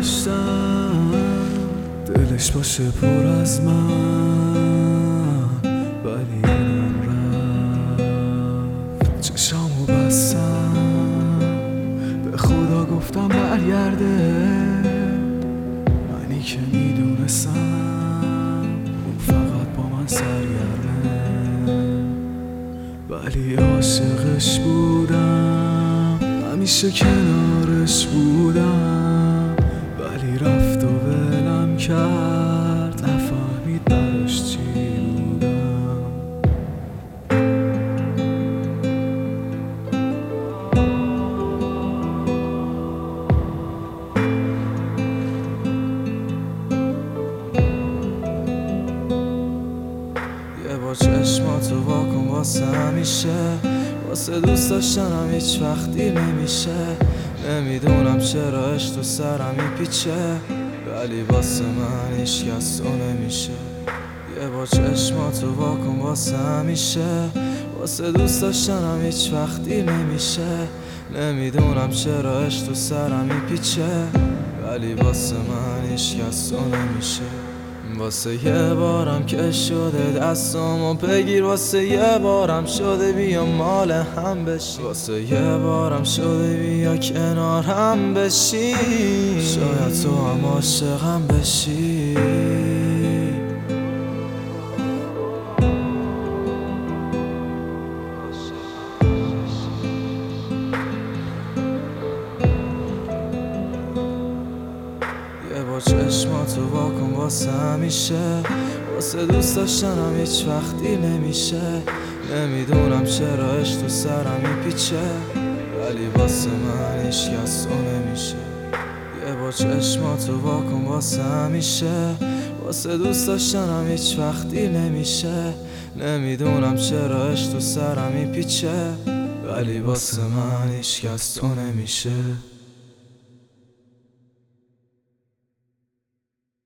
داشتم دلش باشه پر از من، ولی اینم رفت. چشامو بستم به خدا گفتم برگرده، منی که میدونستم اون فقط با من سرگرمه، ولی عاشقش بودم، همیشه کنارش بودم، ولی رفت و ولم کرد، نفهمید براش چی بودم. یه با چشماتو واکن واسه همیشه، واسه دوست داشتنم هیچ وقتی نمیشه. نمیدونم چرا عشق تو سرم میپیچه، ولی واسه من هیچ کس تو نمیشه. یه با چشماتو واکن واسه همیشه، واسه دوست داشتنم هیچ وقتی نمیشه. نمیدونم چرا عشق تو سرم میپیچه، ولی واسه من هیچ کس تو نمیشه. واسه یه بارم که شده دستامو بگیر، واسه یه بارم شده بیا مال هم بشی، واسه یه بارم شده بیا کنارم بشی، شاید تو هم عاشقم بشی. یه با چشماتو واکن واسه همیشه، واسه دوست داشتنم هیچ وقتی نمیشه. نمیدونم چرا عشق تو سرم میپیچه، ولی واسه من هیچ کس تو نمیشه. یه با چشماتو واکن واسه همیشه، واسه دوست داشتنم هیچ وقتی نمیشه. نمیدونم چرا عشق تو سرم میپیچه، ولی واسه من هیچ کس تو نمیشه.